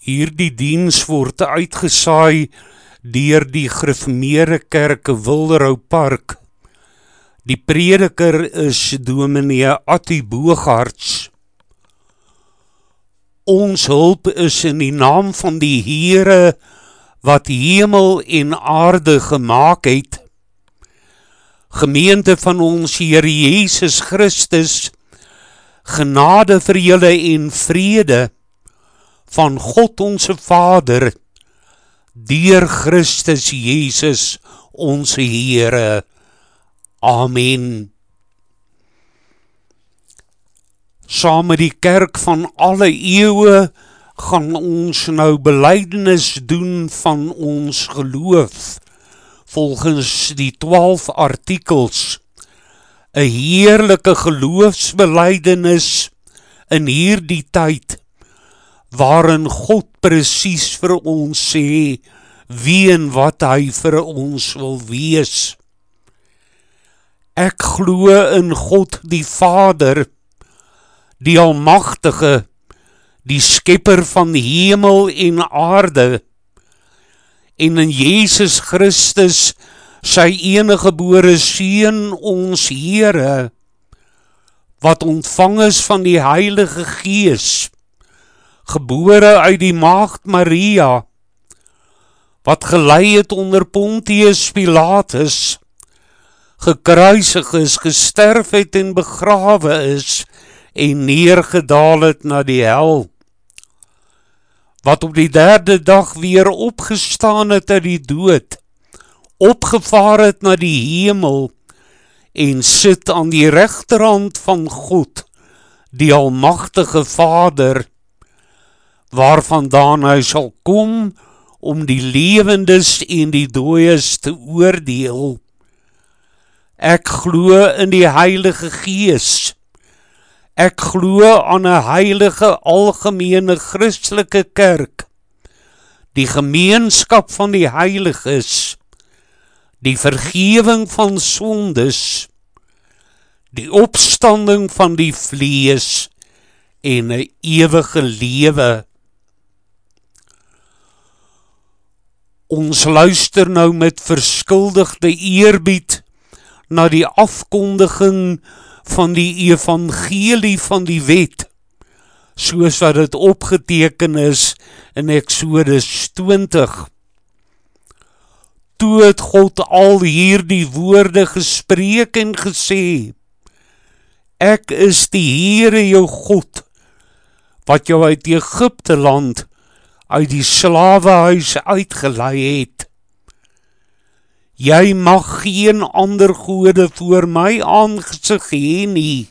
Hierdie diens word uitgesaai deur die Gereformeerde Kerk Wilderou Park. Die prediker is dominee Attie Boogaerts. Ons hulp is in die naam van die Here wat hemel en aarde gemaak het. Gemeente van ons Here Jesus Christus, genade vir julle en vrede van God onze Vader, deur Christus Jesus onze Here. Amen. Saam met die kerk van alle eeue gaan ons nou belydenis doen van ons geloof, volgens die 12 artikels, 'n heerlike geloofsbelydenis in hierdie tyd, waarin God presies vir ons sê, wie en wat hy vir ons wil wees. Ek glo in God die Vader, die Almagtige, die Skepper van hemel en aarde, en in Jesus Christus, sy eniggebore Seun, ons Here, wat ontvang is van die Heilige Gees, gebore uit die Maagd Maria, wat gelei het onder Pontius Pilatus, gekruisig is, gesterf het en begrawe is, en neergedaal het na die hel, wat op die 3de dag weer opgestaan het uit die dood, opgevaar het na die hemel, en sit aan die regterhand van God, die Almagtige Vader, waarvandaan hy sal kom, om die lewendes en die dooies te oordeel. Ek glo in die Heilige Gees. Ek glo aan 'n heilige algemene Christelike kerk, die gemeenskap van die heiliges, die vergewing van sondes, die opstanding van die vlees en 'n ewige lewe. Ons luister nou met verskuldigde eerbied na die afkondiging van die evangelie van die wet, soos wat dit opgeteken is in Exodus 20. Toe het God al hierdie woorde gespreek en gesê, ek is die Here jou God, wat jou uit Egipte land, uit die slawehuis uitgelei het. Jy mag geen ander gode voor my aangesig hê nie.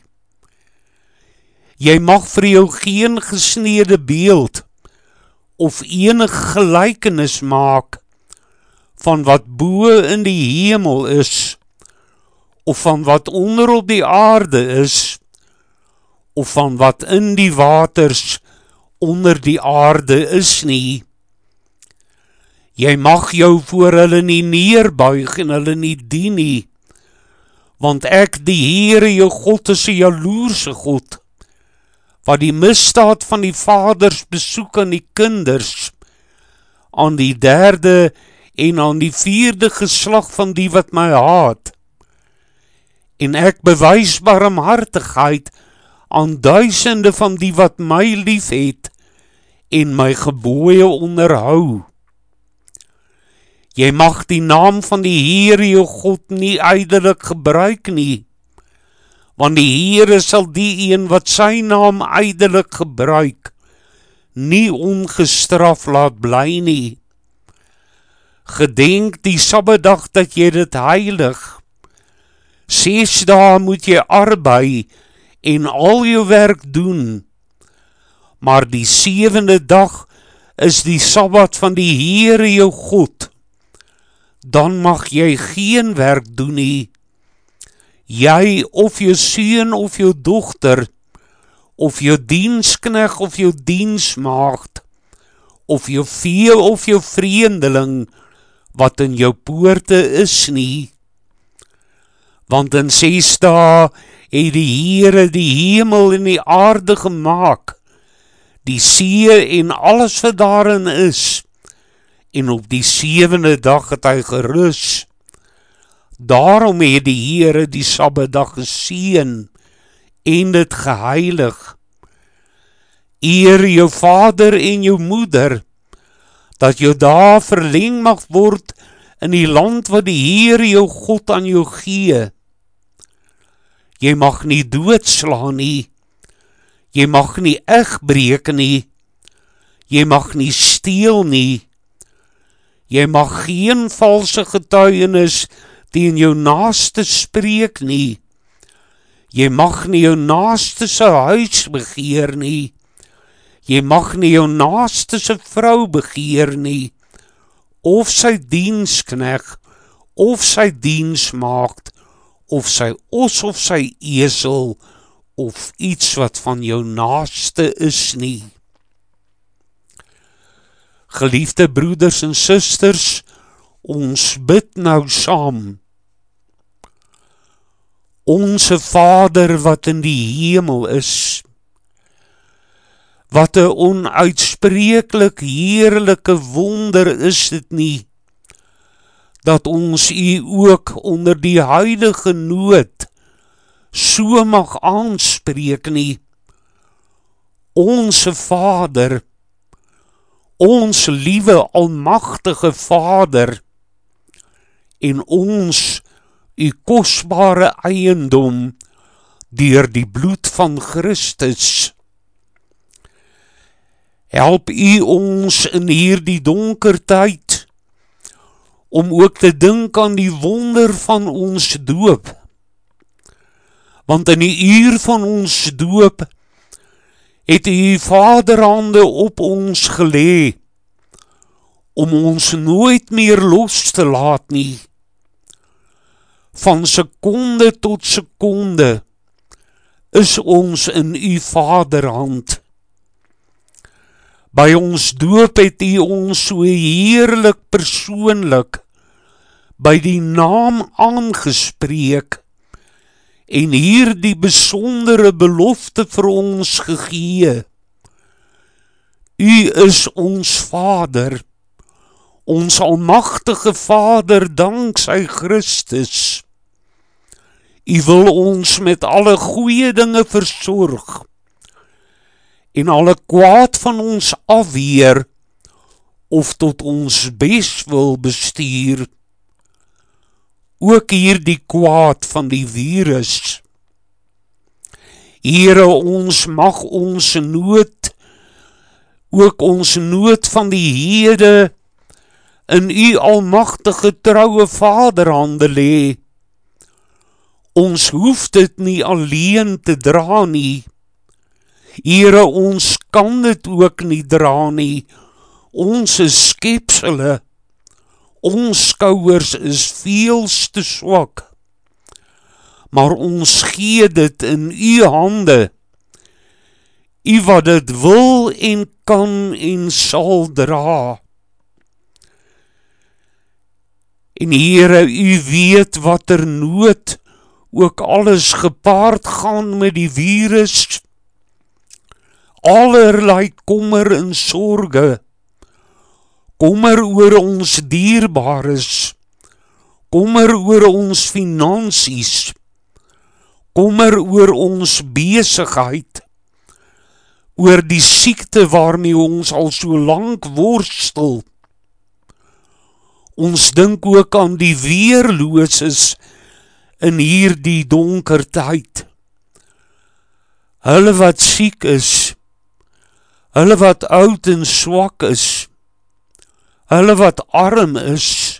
Jy mag vir jou geen gesneede beeld of enige gelykenis maak van wat bo in die hemel is, of van wat onder op die aarde is, of van wat in die waters onder die aarde is nie. Jy mag jou voor hulle nie neerbuig en hulle nie dien nie, want ek die Here jou God is 'n jaloerse God, wat die misdaad van die vaders besoek aan die kinders, aan die 3de en aan die 4de geslag van die wat my haat, en ek bewys barmhartigheid aan duisende van die wat my lief het, en my gebooie onderhou. Jy mag die naam van die Here jou God nie ydelik gebruik nie, want die Here sal die een wat sy naam ydelik gebruik, nie ongestraf laat bly nie. Gedenk die Sabbatdag dat jy dit heilig. 6 dae moet jy arbei en al jou werk doen, maar die 7de dag is die Sabbat van die Here jou God. Dan mag jy geen werk doen nie. Jy of jou seun of jou dogter, of jou dienskneg of jou diensmaagd, of jou vee of jou vreemdeling, wat in jou poorte is nie. Want in 6 dae het die Here die hemel en die aarde gemaak, die see en alles wat daarin is, en op die 7de dag het hy gerus. Daarom het die Here die Sabbatdag geseën en dit geheilig. Eer jou vader en jou moeder, dat jou dae verleng mag word in die land wat die Here jou God aan jou gee. Jy mag nie doodslaan nie, jy mag nie egbreek nie, jy mag nie steel nie, jy mag geen valse getuienis teen jou naaste spreek nie, jy mag nie jou naaste se huis begeer nie, jy mag nie jou naaste se vrou begeer nie, of sy dienskneg, of sy diensmaagd, of sy os of sy esel, of iets wat van jou naaste is nie. Geliefde broeders en susters, ons bid nou saam. Onse Vader wat in die hemel is, wat 'n onuitspreeklik heerlike wonder is dit nie, dat ons U ook onder die huidige nood so mag aanspreek nie. Onse Vader, ons liewe almagtige Vader, en ons U kosbare eiendom deur die bloed van Christus. Help U ons in hierdie donker tyd om ook te dink aan die wonder van ons doop. Want in die uur van ons doop het U Vaderhande op ons gelê om ons nooit meer los te laat nie. Van sekonde tot sekonde is ons in U Vaderhand. By ons doop het U ons so heerlik persoonlik by die naam aangespreek en hierdie besondere belofte vir ons gegee. U is ons Vader, ons almagtige Vader danksy Christus. U wil ons met alle goeie dinge versorg en alle kwaad van ons afweer of tot ons bes wil bestuur. Ook hierdie kwaad van die virus. Here, ons mag ons nood, ook ons nood van die hede, in U almagtige troue Vaderhande lê. Ons hoef dit nie alleen te dra nie. Here, ons kan dit ook nie dra nie. Ons is skepsele. Ons skouers is veels te swak. Maar ons gee dit in U hande. U wat dit wil en kan en sal dra. En Here, U weet watter nood ook alles gepaard gaan met die virus. Allerlei kommer en sorge. Kommer oor ons dierbares. Kommer oor ons finansies. Kommer oor ons besigheid. Oor die siekte waarmee ons al so lank worstel. Ons dink ook aan die weerloses in hierdie donker tyd. Hulle wat siek is, hulle wat oud en swak is, hulle wat arm is.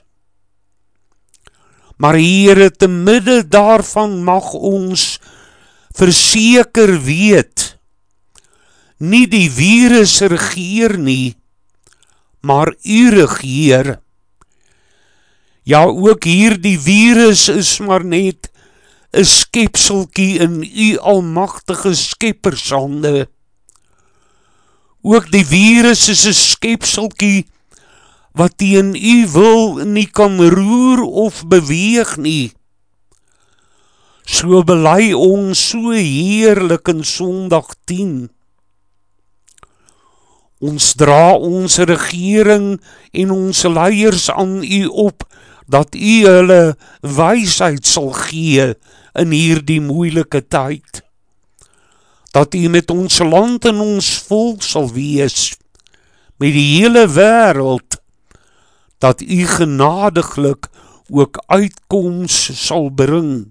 Maar Here, te midde daarvan mag ons verseker weet, nie die virus regeer nie, maar U regeer. Ja, ook hierdie virus is maar net 'n skepseltjie in U almagtige skeppershande. Ook die virus is 'n skepseltjie wat teen U wil nie kan roer of beweeg nie. So bely ons so heerlik in Sondag 10. Ons dra ons regering en ons leiers aan U op, dat U hulle wysheid sal gee in hierdie moeilike tyd. Dat U met ons land en ons volk sal wees, met die hele wêreld, dat U genadiglik ook uitkoms sal bring.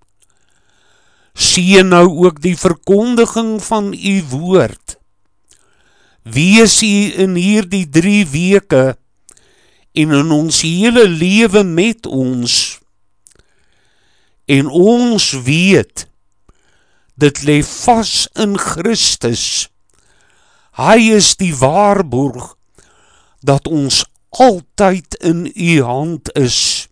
Seën nou ook die verkondiging van U woord. Wees U in hierdie 3 weke en in ons hele lewe met ons. En ons weet, dit lê vas in Christus. Hy is die waarborg dat ons altyd in U hand is.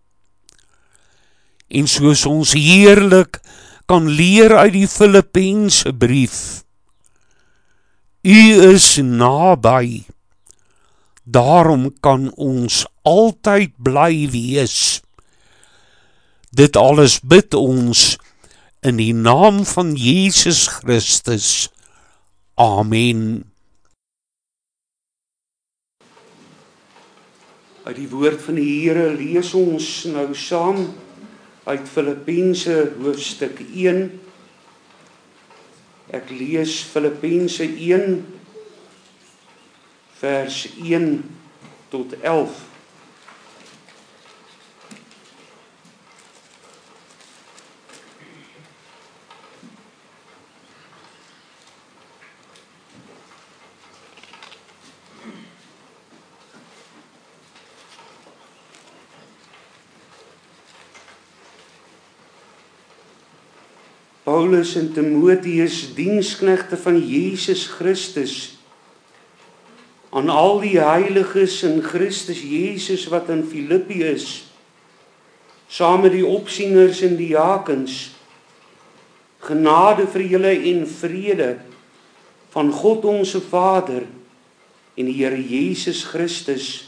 En soos ons heerlik kan leer uit die Filippense brief, U is naby, daarom kan ons altyd bly wees. Dit alles bid ons in die naam van Jesus Christus. Amen. Uit die woord van die Here lees ons nou saam uit Filippense hoofstuk 1. Ek lees Filippense 1 vers 1 tot 11. Paulus en Timotheus, diensknegte van Jesus Christus, aan al die heiliges in Christus Jesus wat in Filippi is, saam met die opsieners en die diakens, genade vir julle en vrede van God ons Vader en die Here Jesus Christus.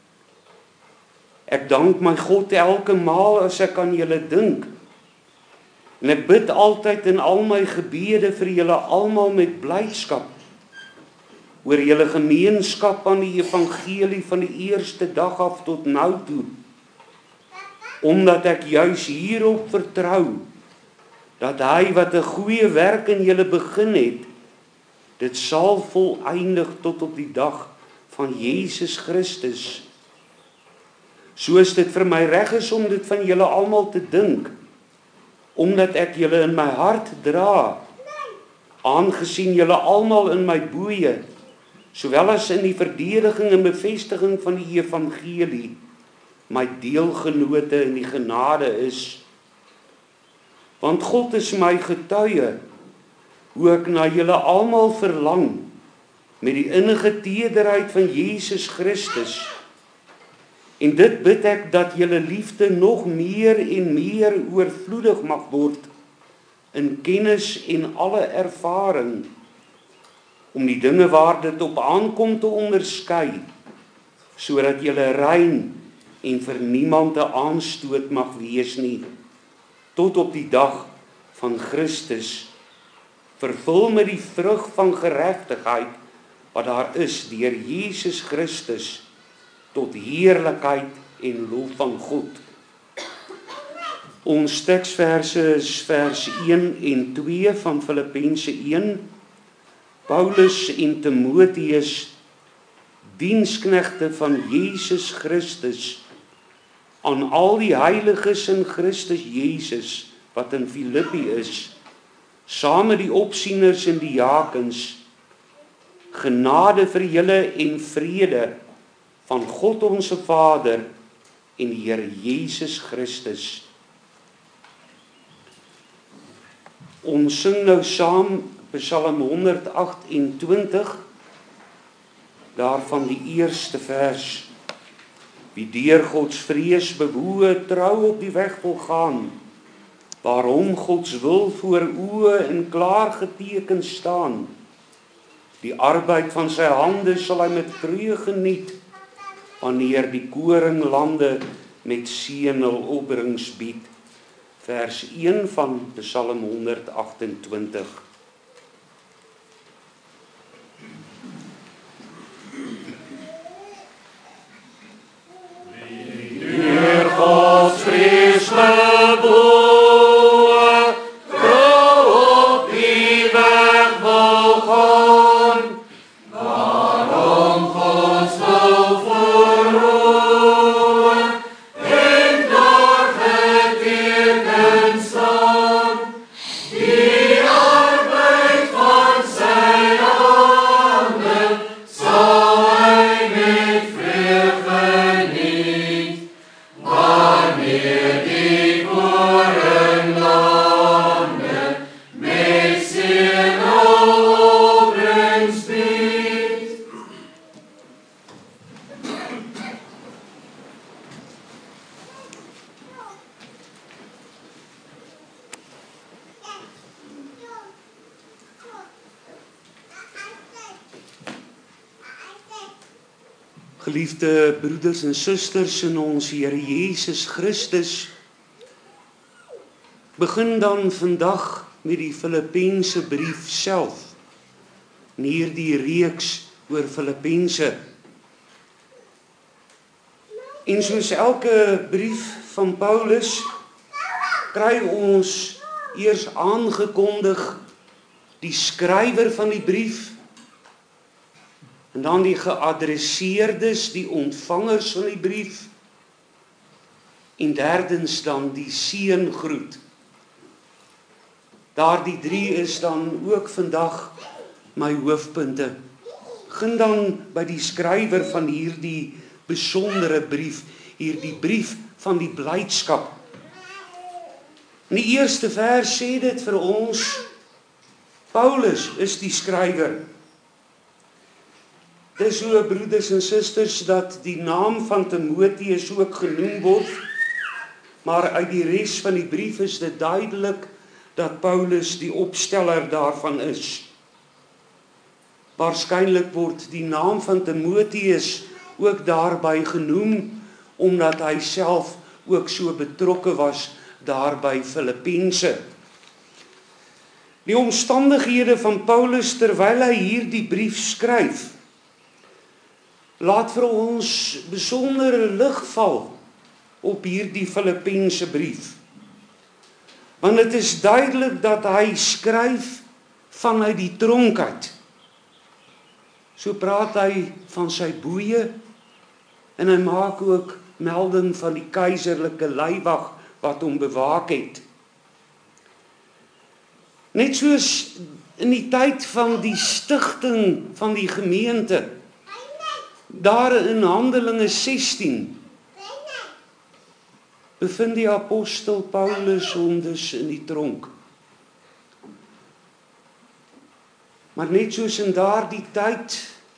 Ek dank my God elke maal as ek aan julle dink, en ek bid altyd in al my gebede vir julle almal met blydskap, oor julle gemeenskap aan die evangelie van die eerste dag af tot nou toe, omdat ek juis hierop vertrou, dat hy wat 'n goeie werk in julle begin het, dit sal volëindig tot op die dag van Jesus Christus. Soos dit vir my reg is om dit van julle almal te dink, omdat ek julle in my hart dra, aangesien julle almal in my boeye, sowel as in die verdediging en bevestiging van die evangelie, my deelgenote in die genade is. Want God is my getuie, hoe ek na julle almal verlang, met die innige tederheid van Jesus Christus. En dit bid ek dat julle liefde nog meer en meer oorvloedig mag word, in kennis en alle ervaring, om die dinge waar dit op aankom te onderskei, sodat julle rein en vir niemand 'n aanstoot mag wees nie, tot op die dag van Christus, vervul met die vrug van geregtigheid, wat daar is deur Jesus Christus, tot heerlikheid en lof van God. Ons teksverse is vers 1 en 2 van Filippense 1. Paulus en Timotheus, diensknegte van Jesus Christus, aan al die heiliges in Christus Jesus, wat in Filippi is, saam met die opsieners en die diakens, genade vir julle en vrede van God ons Vader en die Here Jesus Christus. Ons sing nou saam Psalm 128, daarvan die eerste vers. Wie deur Gods vrees bewoe trou op die weg wil gaan, waarom Gods wil voor oë en klaar geteken staan. Die arbeid van sy hande sal hy met vreugde geniet, wanneer die koringlande met seën hul opbrengs bied. Vers 1 van Psalm 128. Geliefde broeders en susters in ons Here Jesus Christus, begin dan vandag met die Filippense brief self, en hierdie reeks oor Filippense. En soos elke brief van Paulus, kry ons eers aangekondig die skrywer van die brief, en dan die geadresseerdes, die ontvangers van die brief, en derdens dan die seëngroet. Daardie drie is dan ook vandag my hoofpunte. Begin dan by die skrywer van hierdie besondere brief, hierdie brief van die blydskap. In die eerste vers sê dit vir ons, Paulus is die skrywer. Dis so, broeders en susters, dat die naam van Timotheus ook genoem word, maar uit die res van die brief is dit duidelik dat Paulus die opsteller daarvan is. Waarskynlik word die naam van Timotheus ook daarby genoem, omdat hy self ook so betrokke was daar by Filippense. Die omstandighede van Paulus terwyl hy hierdie brief skryf, laat vir ons besondere lig val op hierdie Filippense brief. Want dit is duidelik dat hy skryf vanuit die tronk uit. So praat hy van sy boeye, en hy maak ook melding van die keizerlike leiwag wat hom bewaak het. Net soos in die tyd van die stigting van die gemeente, daar in Handelinge 16, bevind die apostel Paulus hom dus in die tronk. Maar net soos in daardie tyd,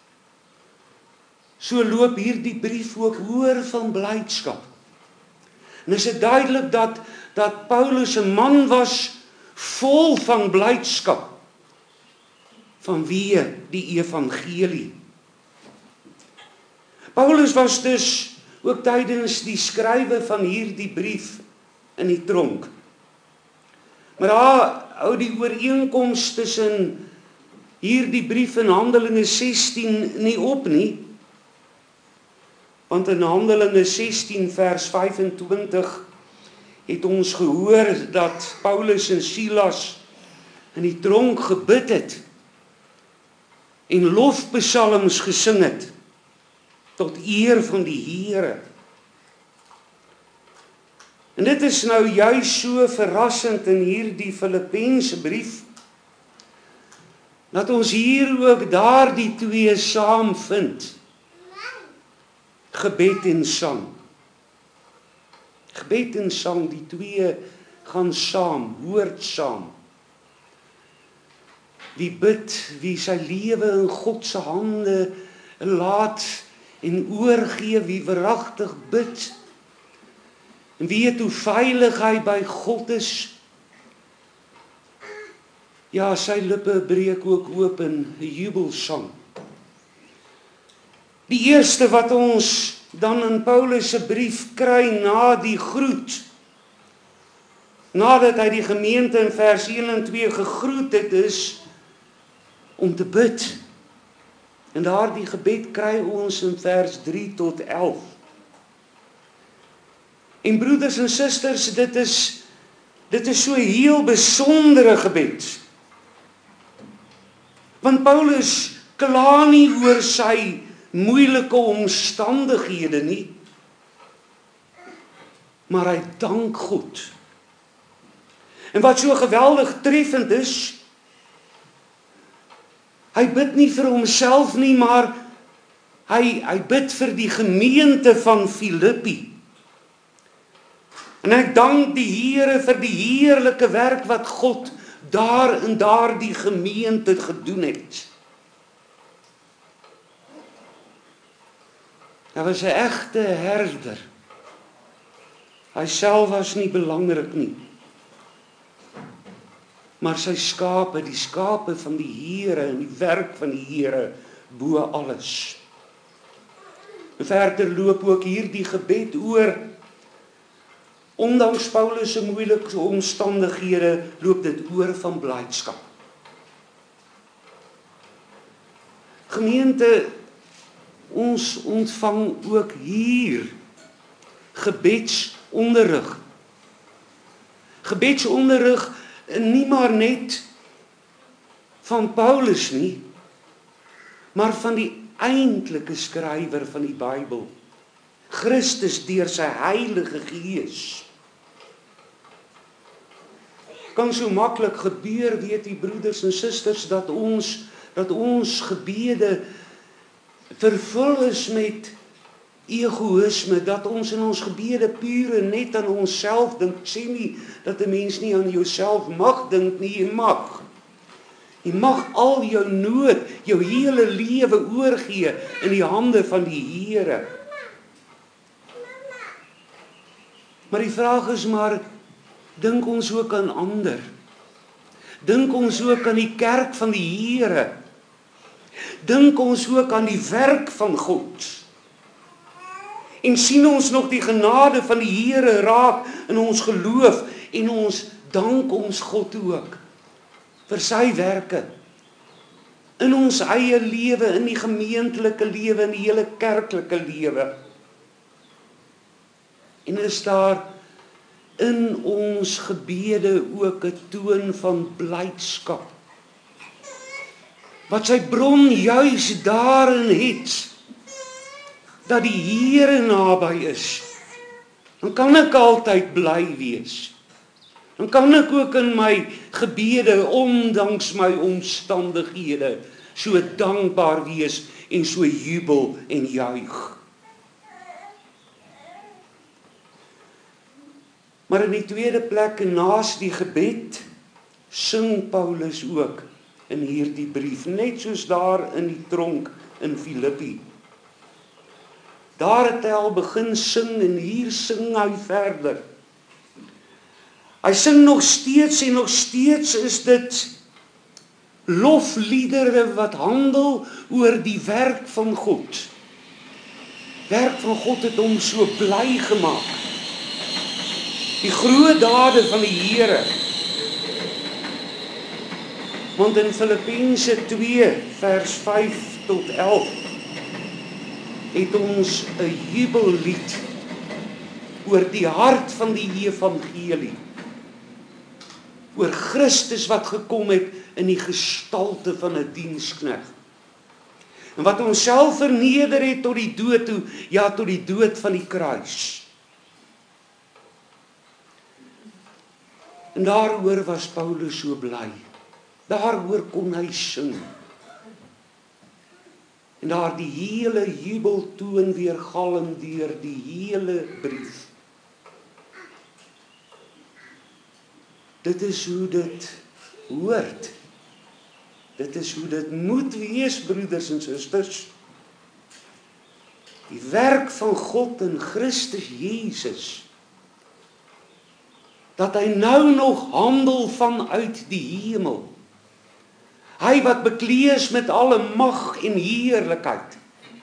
so loop hierdie brief ook oor van blydskap. En is dit duidelik dat Paulus 'n man was vol van blydskap, vanweë die evangelie. Paulus was dus ook tydens die skrywe van hierdie brief in die tronk. Maar daar hou die ooreenkoms tussen hierdie brief in Handelinge 16 nie op nie, want in Handelinge 16 vers 25 het ons gehoor dat Paulus en Silas in die tronk gebid het en lofpsalms gesing het tot eer van die Here. En dit is nou juis so verrassend in hierdie Filippense brief, dat ons hier ook daardie twee saam vind. Gebed en sang. Gebed en sang, die twee gaan saam, hoort saam. Wie bid, wie sy lewe in God se hande laat en oorgee, wie veragtig bid, en weet hoe veilig hy by God is, ja, sy lippe breek ook oop in 'n jubelsang. Die eerste wat ons dan in Paulus se brief kry na die groet, nadat hy die gemeente in vers 1 en 2 gegroet het, is om te bid. En daardie gebed kry ons in vers 3 tot 11. En broeders en susters, dit is so 'n heel besondere gebed. Want Paulus kla nie oor sy moeilike omstandighede nie, maar hy dank God. En wat so geweldig treffend is, hy bid nie vir homself nie, maar hy bid vir die gemeente van Filippi. En ek dank die Here vir die heerlike werk wat God daar in daardie gemeente gedoen het. Hy was 'n egte herder. Hy self was nie belangrik nie. Maar sy skape, die skape van die Here en die werk van die Here bo alles. Verder loop ook hierdie gebed oor, ondanks Paulus se moeilike omstandighede, loop dit oor van blydskap. Gemeente, ons ontvang ook hier gebedsonderrig. Gebedsonderrig nie maar net van Paulus nie, maar van die eintlike skrywer van die Bybel, Christus deur sy Heilige Gees. Kan so maklik gebeur, weet die broeders en susters, dat ons gebede vervul is met egoïsme, dat ons in ons gebede pure net aan onsself dink. Sê nie dat 'n mens nie aan jouself mag dink nie, jy mag. Jy mag al jou nood, jou hele lewe oorgee in die hande van die Here. Maar die vraag is maar, dink ons ook aan ander? Dink ons ook aan die kerk van die Here? Dink ons ook aan die werk van God? En sien ons nog die genade van die Here raak in ons geloof en ons dank ons God ook vir sy werke in ons eie lewe, in die gemeentelike lewe, in die hele kerklike lewe. En is daar in ons gebede ook 'n toon van blydskap, wat sy bron juis daarin het, dat die Here naby is, dan kan ek altyd bly wees. Dan kan ek ook in my gebede, ondanks my omstandighede, so dankbaar wees en so jubel en juig. Maar in die tweede plek, naas die gebed, sing Paulus ook in hierdie brief, net soos daar in die tronk in Filippi. Daar het hy al begin sing en hier sing hy verder. Hy sing nog steeds en nog steeds is dit lofliedere wat handel oor die werk van God. Werk van God het hom so bly gemaak. Die groot dade van die Here. Want in Filippense 2 vers 5 tot 11 het ons 'n jubellied oor die hart van die evangelie. Oor Christus wat gekom het in die gestalte van 'n diensknegt. En wat homself verneder het tot die dood toe, ja, tot die dood van die kruis. En daaroor was Paulus so bly. Daaroor kon hy sing. En daar die hele jubeltoon weergalm deur die hele brief. Dit is hoe dit hoort. Dit is hoe dit moet wees, broeders en susters. Die werk van God in Christus Jesus, dat hy nou nog handel vanuit die hemel. Hy wat bekleed is met alle mag en heerlikheid.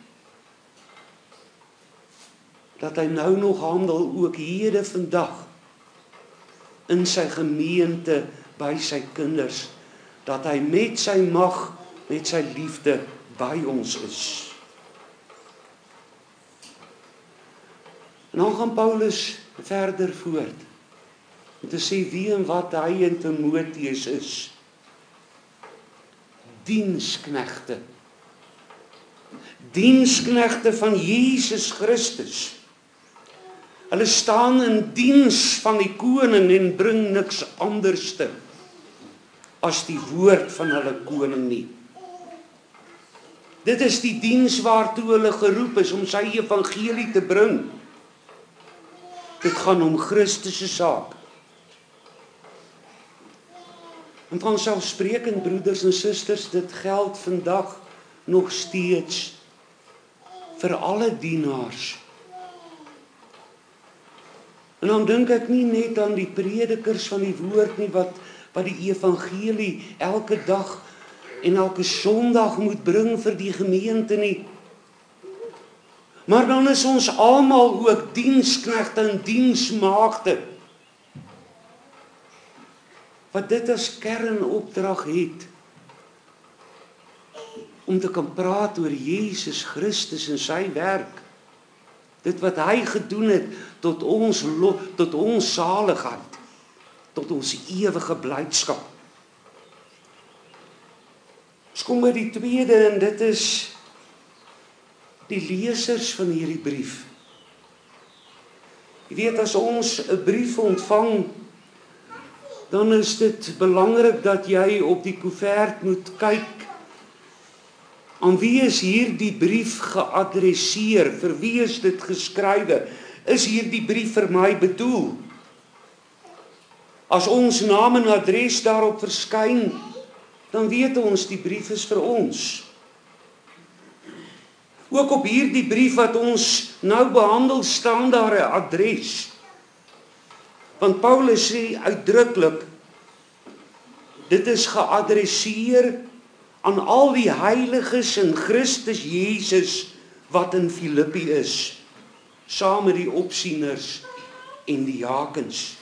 Dat hy nou nog handel ook hede vandag in sy gemeente, by sy kinders, dat hy met sy mag, met sy liefde by ons is. En dan gaan Paulus verder voort, om te sê wie en wat hy in Timoteus is. Diensknegte. Diensknegte van Jesus Christus. Hulle staan in diens van die koning en bring niks anderste as die woord van hulle koning nie. Dit is die diens waartoe hulle geroep is om sy evangelie te bring. Dit gaan om Christus se saak. En vanselfsprekend, broeders en susters, dit geld vandag nog steeds vir alle dienaars. En dan dink ek nie net aan die predikers van die woord nie, wat die evangelie elke dag en elke Sondag moet bring vir die gemeente nie. Maar dan is ons almal ook diensknegte en diensmaagde, wat dit as kernopdrag het, om te kan praat oor Jesus Christus en sy werk. Dit wat hy gedoen het, tot ons saligheid, tot ons ewige blydskap. Ons kom by die tweede, en dit is die lesers van hierdie brief. Jy weet, as ons 'n brief ontvang, dan is dit belangrik dat jy op die koevert moet kyk, aan wie is hierdie brief geadresseer? Vir wie is dit geskrywe? Is hierdie brief vir my bedoel? As ons naam en adres daarop verskyn, dan weet ons die brief is vir ons. Ook op hierdie brief wat ons nou behandel, staan daar 'n adres. Want Paulus sê uitdruklik, dit is geadresseer aan al die heiliges in Christus Jesus wat in Filippi is, saam met die opsieners en die diakens.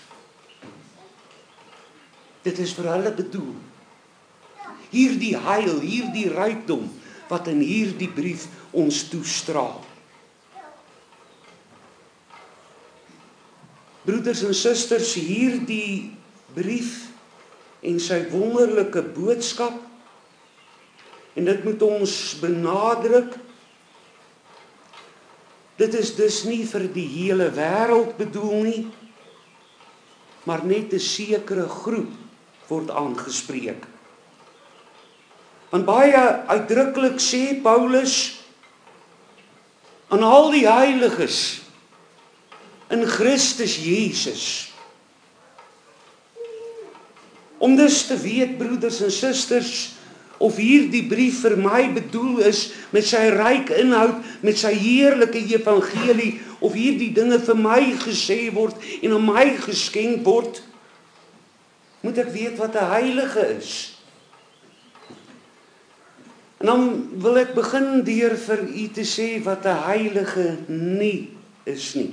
Dit is vir hulle bedoel. Hierdie heil, hierdie rykdom wat in hierdie brief ons toestraal. Broeders en susters, hierdie brief en sy wonderlike boodskap, en dit moet ons benadruk, dit is dus nie vir die hele wêreld bedoel nie, maar net 'n sekere groep word aangespreek. Want baie uitdruklik sê Paulus aan al die heiliges in Christus Jesus. Om dus te weet, broeders en susters, of hierdie brief vir my bedoel is met sy ryk inhoud, met sy heerlike evangelie, of hierdie dinge vir my gesê word en aan my geskenk word, moet ek weet wat 'n heilige is. En dan wil ek begin deur vir u te sê wat 'n heilige nie is nie.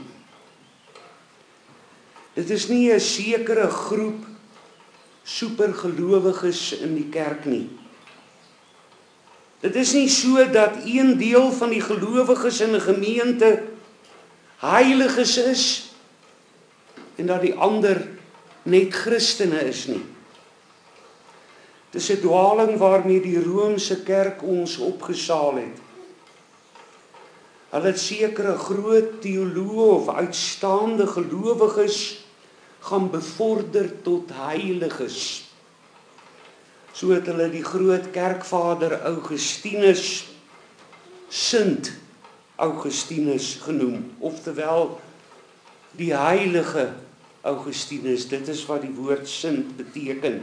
Dit is nie 'n sekere groep supergelowiges in die kerk nie. Dit is nie so dat een deel van die gelowiges in 'n gemeente heiliges is en dat die ander net Christene is nie. Dit is 'n dwaling waarmee die Romeinse kerk ons opgesaal het. Hulle het sekere groot teoloë of uitstaande gelowiges gaan bevorder tot heiliges. So het hulle die groot kerkvader Augustinus Sint Augustinus genoem, oftewel die heilige Augustinus. Dit is wat die woord Sint beteken.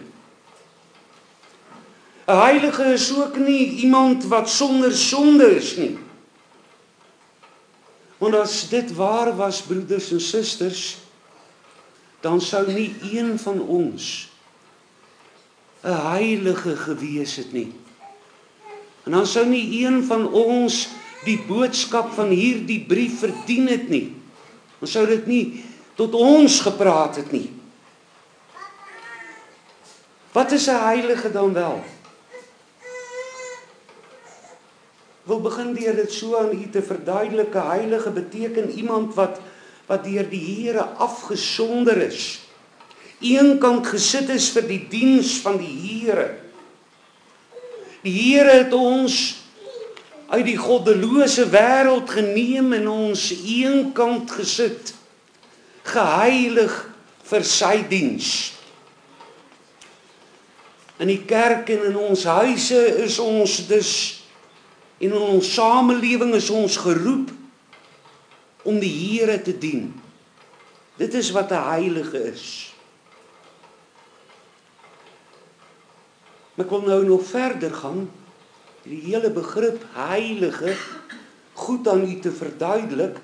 'n Heilige is ook nie iemand wat sonder sonde is nie. Want as dit waar was, broeders en susters, dan sou nie een van ons 'n heilige gewees het nie. En dan sou nie een van ons die boodskap van hierdie brief verdien het nie. Dan sou dit nie tot ons gepraat het nie. Wat is 'n heilige dan wel? Ek wil begin deur dit so aan u te verduidelik. 'n Heilige beteken iemand wat deur die Here afgesonder is. Eenkant gesit is vir die diens van die Here. Die Here het ons uit die goddelose wêreld geneem en ons eenkant gesit, geheilig vir sy diens. In die kerk en in ons huise is ons dus, en in ons samelewing is ons geroep om die Here te dien. Dit is wat 'n heilige is. Maar ek wil nou nog verder gaan, die hele begrip heilige goed aan u te verduidelik.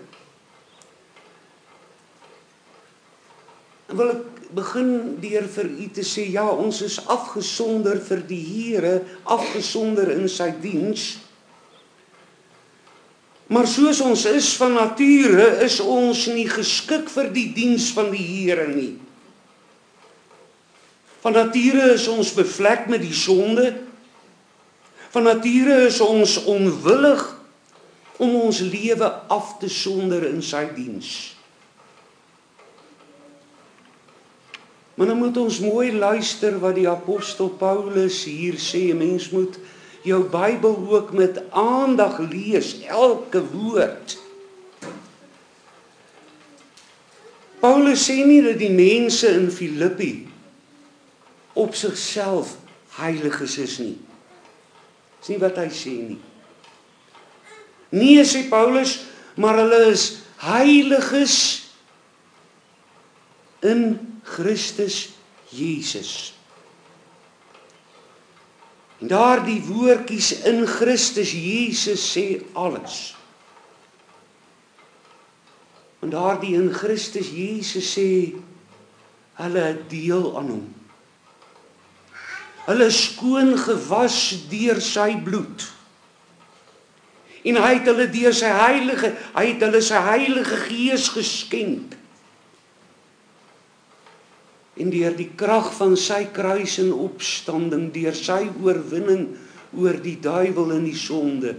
En wil ek begin deur vir u te sê, ja, ons is afgesonder vir die Here, afgesonder in sy diens. Maar soos ons is van nature, is ons nie geskik vir die diens van die Here nie. Van nature is ons bevlek met die sonde. Van nature is ons onwillig om ons lewe af te sonder in sy diens. Maar dan moet ons mooi luister wat die apostel Paulus hier sê. Mens moet jou Bybel ook met aandag lees, elke woord. Paulus sê nie dat die mense in Filippi op sigself heiliges is nie. Dis nie wat hy sê nie. Nee, sê Paulus, maar hulle is heiliges in Christus Jesus. En daar die woordjies in Christus Jesus sê alles. En daar die in Christus Jesus sê, hulle het deel aan hom. Hulle is skoon gewas deur sy bloed. En hy het hulle deur sy heilige Gees geskenk. En deur die krag van sy kruis en opstanding, deur sy oorwinning oor die duiwel en die sonde,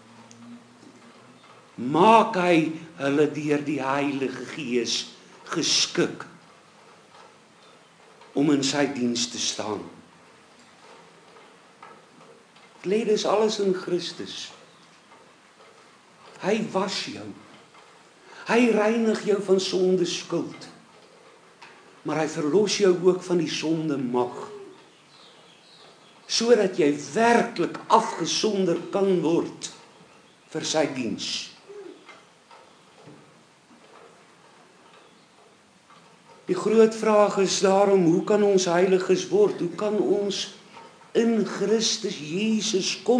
maak hy hulle deur die Heilige Gees geskik om in sy diens te staan. Dit is alles in Christus. Hy was jou. Hy reinig jou van sonde skuld. Maar hy verlos jou ook van die sonde mag. Sodat jy werklik afgesonder kan word vir sy diens. Die groot vraag is daarom, hoe kan ons heiliges word? Hoe kan ons in Christus Jesus kom?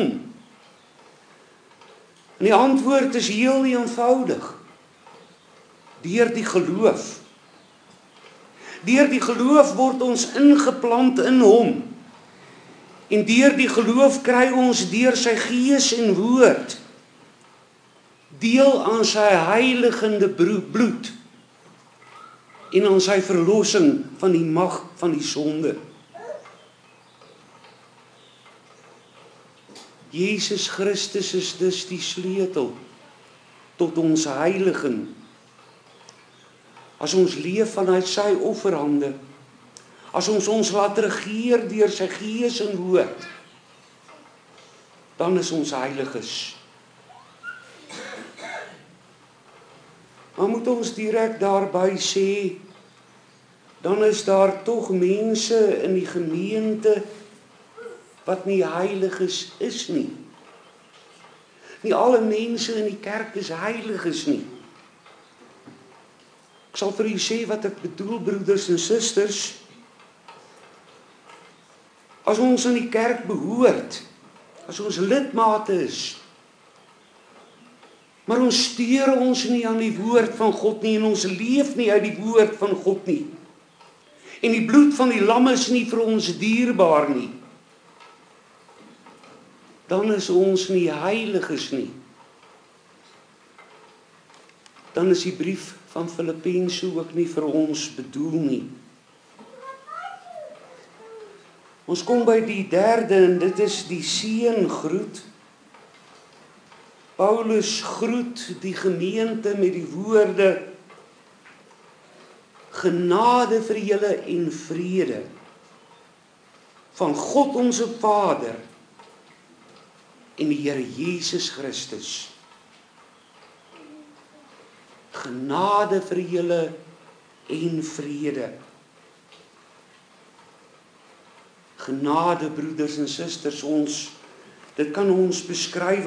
En die antwoord is heel eenvoudig. Deur die geloof. Deur die geloof word ons ingeplant in hom. En deur die geloof kry ons deur sy Gees en woord deel aan sy heiligende bloed en aan sy verlossing van die mag van die sonde. Jesus Christus is dus die sleutel tot ons heiliging. As ons leef vanuit sy offerhande, as ons laat regeer deur sy Gees en woord, dan is ons heiliges. Maar moet ons direk daarby sê, dan is daar tog mense in die gemeente wat nie heiliges is nie. Nie alle mense in die kerk is heiliges nie. Ek sal vir u sê wat ek bedoel, broeders en susters. As ons in die kerk behoort, as ons lidmate is, maar ons steur ons nie aan die woord van God nie, en ons leef nie uit die woord van God nie, en die bloed van die lam is nie vir ons dierbaar nie, dan is ons nie heiliges nie. Dan is die brief van Filippense ook nie vir ons bedoel nie. Ons kom by die derde, en dit is die seëngroet. Paulus groet die gemeente met die woorde: genade vir julle en vrede van God ons Vader en die Here Jesus Christus. Genade vir julle en vrede. Genade, broeders en susters, dit kan ons beskryf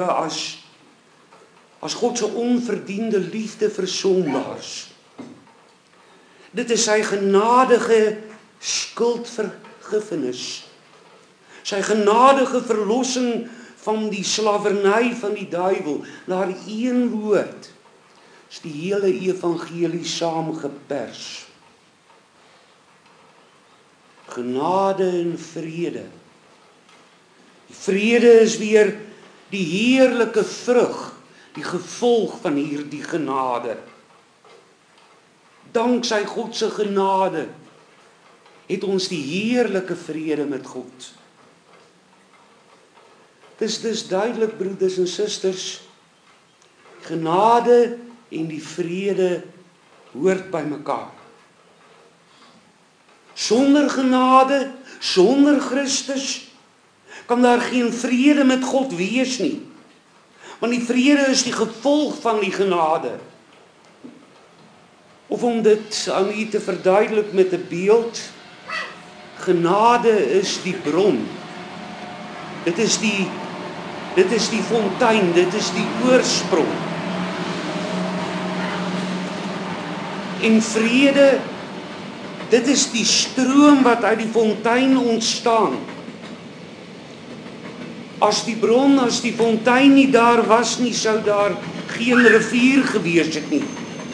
as God se onverdiende liefde vir sondaars. Dit is sy genadige skuldvergifnis. Sy genadige verlossing van die slawerny van die duiwel. Daar een woord is die hele evangelie saamgepers. Genade en vrede. Die vrede is weer die heerlike vrug, die gevolg van hierdie genade. Dank sy God se genade het ons die heerlike vrede met God. Dis duidelik, broeders en susters, genade en die vrede hoort by mekaar. Sonder genade, sonder Christus, kan daar geen vrede met God wees nie. Want die vrede is die gevolg van die genade. Of om dit aan u te verduidelik met 'n beeld, genade is die bron. Dit is die fontein, dit is die oorsprong. En vrede, dit is die stroom wat uit die fontein ontstaan. As die bron, as die fontein nie daar was nie, sou daar geen rivier gewees het nie.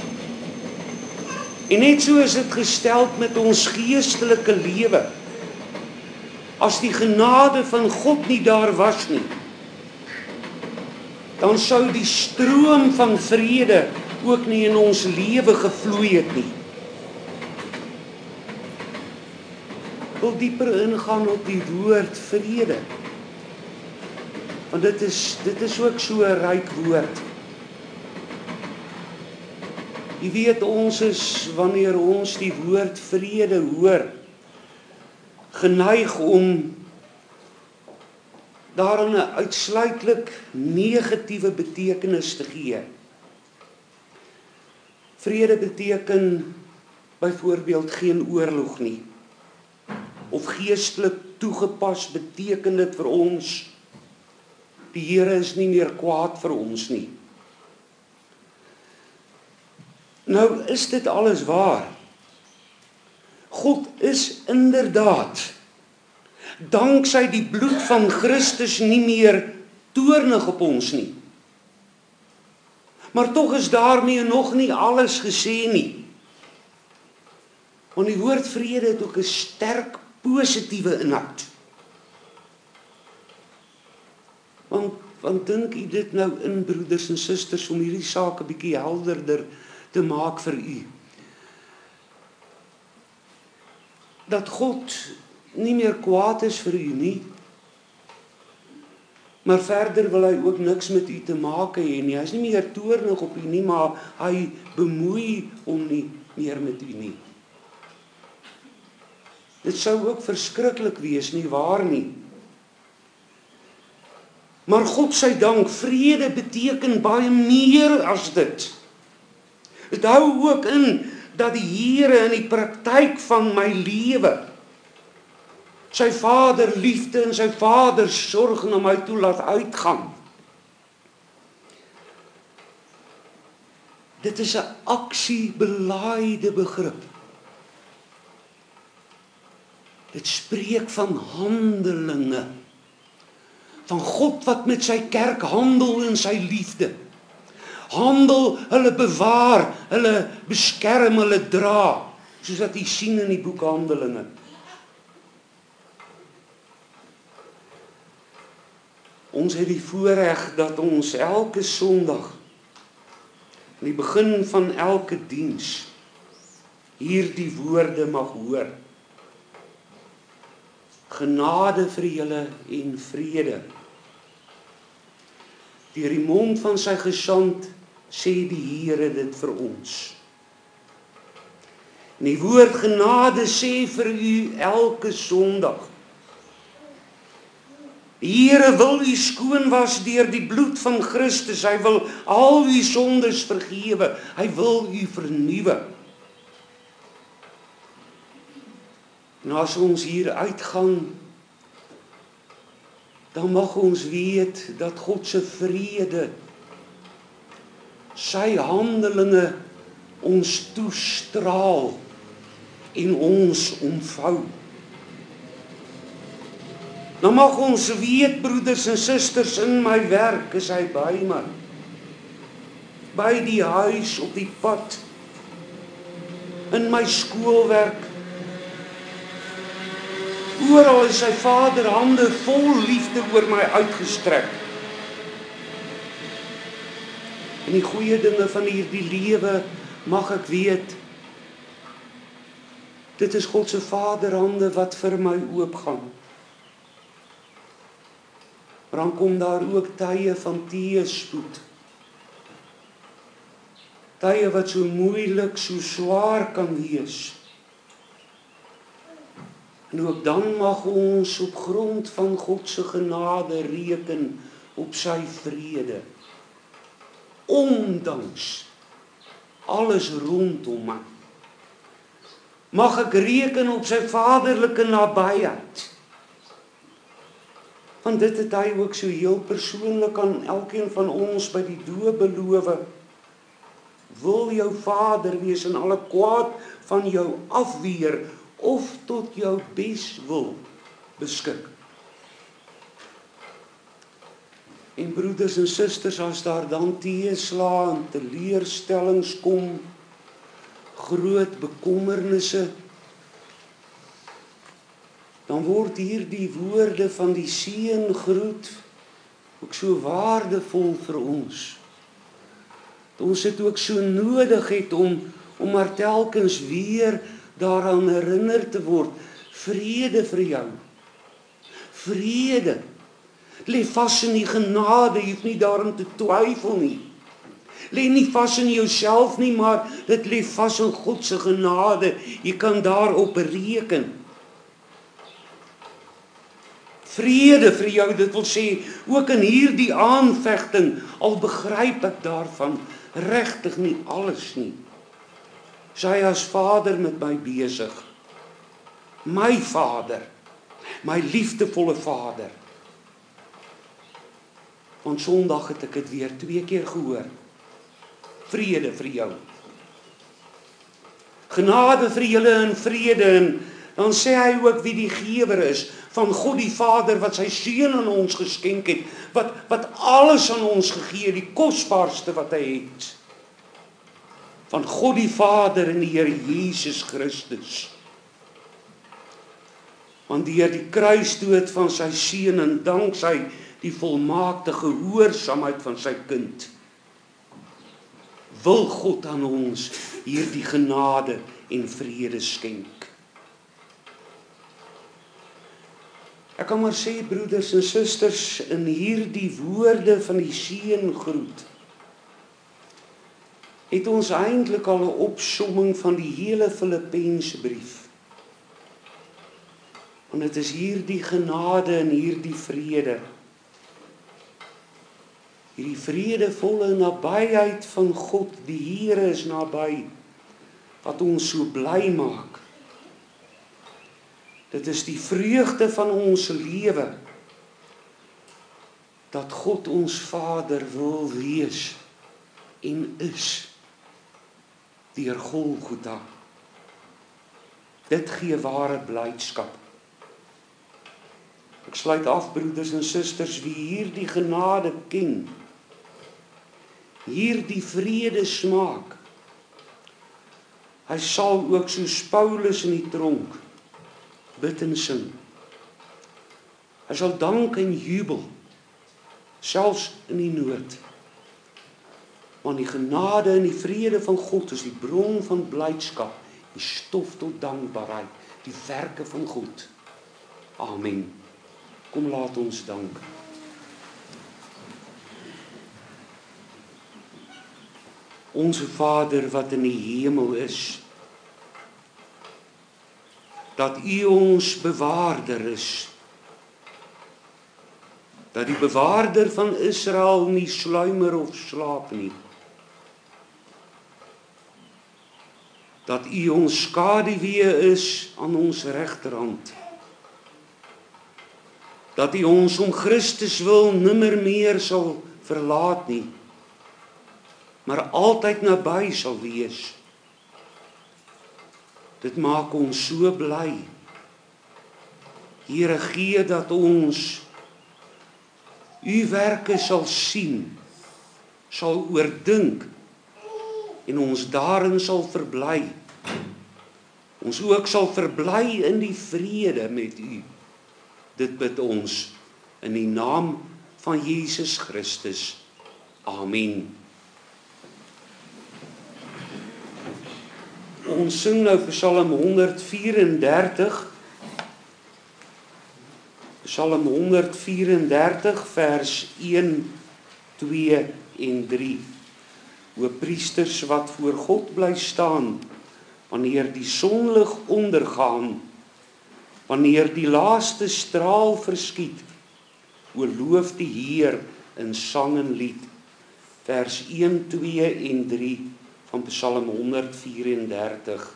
En net so is dit gesteld met ons geestelike lewe. As die genade van God nie daar was nie, dan sou die stroom van vrede ook nie in ons lewe gevloei het nie. Ek wil dieper ingaan op die woord vrede. Want dit is ook so 'n ryk woord. Jy weet, ons is, wanneer ons die woord vrede hoor, geneig om daaraan 'n uitsluitlik negatiewe betekenis te gee. Vrede beteken byvoorbeeld geen oorlog nie. Of geestelik toegepas beteken dit vir ons, die Here is nie meer kwaad vir ons nie. Nou is dit alles waar. God is inderdaad, danksy die bloed van Christus, nie meer toornig op ons nie. Maar tog is daarmee nog nie alles gesê nie. Want die woord vrede het ook 'n sterk positiewe inhoud. Want dink u dit nou in, broeders en susters, om hierdie saak 'n bietjie helderder te maak vir u. Dat God nie meer kwaad is vir u nie, maar verder wil hy ook niks met u te maak hê nie. Hy is nie meer toornig op u nie, maar hy bemoei hom nie meer met u nie. Dit sou ook verskriklik wees, nie waar nie? Maar God sy dank, vrede beteken baie meer as dit. Dit hou ook in dat die Here in die praktyk van my lewe sy Vader liefde en sy Vader sorg na my toe laat uitgaan. Dit is 'n aksiebelaaide begrip. Dit spreek van handelinge. Van God wat met sy kerk handel in sy liefde. Handel, hulle bewaar, hulle beskerm, hulle dra. Soos wat jy sien in die boek Handelinge. Ons het die voorreg dat ons elke Sondag, aan die begin van elke diens, hierdie woorde mag hoor. Genade vir julle en vrede. Deur die mond van sy gesant sê die Here dit vir ons. En die woord genade sê vir u elke Sondag. Die Here wil u skoon was deur die bloed van Christus. Hy wil al u sondes vergewe. Hy wil u vernuwe. En as ons hier uitgaan, dan mag ons weet dat God se vrede, sy handelinge ons toestraal en ons omvou. Dan mag ons weet, broeders en susters, in my werk is hy by my. By die huis, op die pad, in my skoolwerk. Oral is sy Vader hande vol liefde oor my uitgestrek. En die goeie dinge van hierdie lewe mag ek weet, dit is God se Vaderhande wat vir my oopgaan. Maar dan kom daar ook tye van teëspoed. Tye wat so moeilik, so swaar kan wees. En ook dan mag ons op grond van God se genade reken op sy vrede. Ondanks alles rondom my. Mag ek reken op sy vaderlike nabyheid. Want dit het hy ook so heel persoonlik aan elkeen van ons by die doop beloof. Wil jou Vader wees en alle kwaad van jou afweer of tot jou beswil beskik. En broeders en susters, as daar dan teëslae en teleurstellings kom, groot bekommernisse, dan word hierdie woorde van die seëngroet ook so waardevol vir ons. Ons het ook so nodig het om maar telkens weer daaraan herinner te word. Vrede vir jou. Vrede. Lê vas in die genade, jy hoef nie daarin te twyfel nie. Lê nie vas in jouself nie, maar dit lê vas in God se genade. Jy kan daarop reken. Vrede vir jou, dit wil sê, ook in hierdie aanvegting, al begryp ek daarvan regtig nie alles nie. Sy as Vader met my besig. My Vader, my liefdevolle Vader. Want Sondag het ek dit weer 2 keer gehoor. Vrede vir jou. Genade vir julle en vrede. En dan sê hy ook wie die gewer is, van God die Vader, wat sy seun aan ons geskenk het, wat alles aan ons gegee het, die kosbaarste wat hy het. Van God die Vader en die Here Jesus Christus. Want deur die kruisdood van sy seun en danksy die volmaakte gehoorsaamheid van sy kind, wil God aan ons hierdie genade en vrede skenk. Ek kan maar sê, broeders en susters, in hierdie woorde van die seëngroet, het ons eintlik al 'n opsomming van die hele Filippense brief. Want dit is hierdie genade en hierdie vrede. Hierdie vredevolle nabyheid van God, die Here is naby, wat ons so bly maak. Dit is die vreugde van ons lewe, dat God ons Vader wil wees en is, deur Golgotha. Dit gee ware blydskap. Ek sluit af, broeders en susters, wie hierdie genade ken, hierdie vrede smaak, hy sal ook soos Paulus in die tronk bid en sing. Hy sal dank en jubel, selfs in die nood. Want die genade en die vrede van God is die bron van blydskap, die stof tot dankbaarheid, die werke van God. Amen. Kom laat ons dank. Onze Vader wat in die hemel is, dat U ons bewaarder is, dat die bewaarder van Israel nie sluimer of slaap nie, dat U ons skaduwee is aan ons regterhand, dat U ons om Christus wil nimmer meer sal verlaat nie, maar altyd naby sal wees. Dit maak ons so bly. Here, gee dat ons U werke sal sien, sal oordink en ons daarin sal verbly. Ons ook sal verbly in die vrede met U. Dit bid ons in die naam van Jesus Christus. Amen. Ons sing nou Psalm 134. Psalm 134 vers 1, 2 en 3. O priesters wat voor God bly staan, wanneer die sonlig ondergaan, wanneer die laaste straal verskiet, o loof die Heer in sang en lied. Vers 1, 2 en 3 van Psalm 134.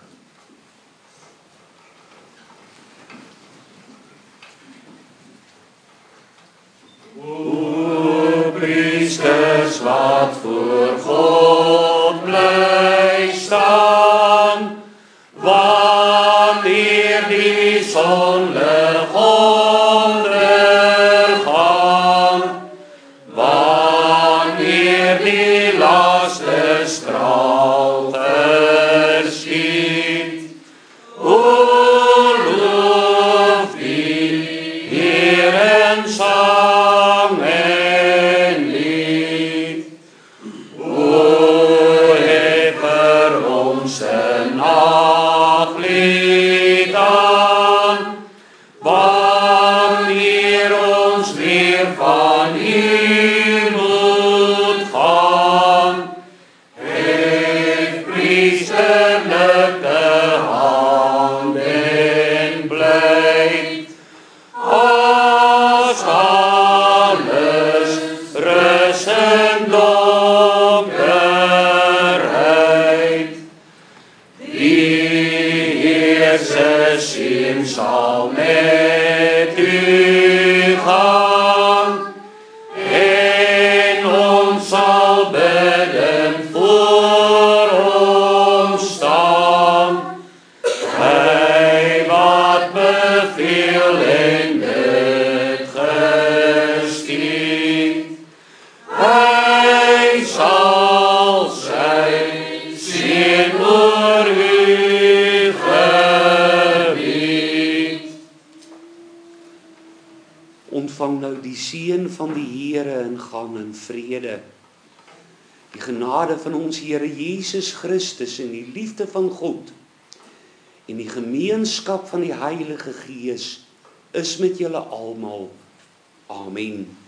O priesters wat voor God bly staan, wanneer die sonlig ondergaan, wanneer die laaste straal verskiet, o loof die Heer in sang en lied. O hef vir ons 'n naglied aan, wanneer ons weer van hier moet gaan. Hef priesterlike hand en blyd, as alles rus en donkerheid. Die Heer se seën sal met u gaan, en ons sal bidden voor ons staan. Hy wat beveel en dit geskied, hy sal sy seën oor u gebied. Ontvang nou die seën van die Here en gaan in vrede. Die genade van ons Here Jesus Christus en die liefde van God en die gemeenskap van die Heilige Gees is met julle almal. Amen.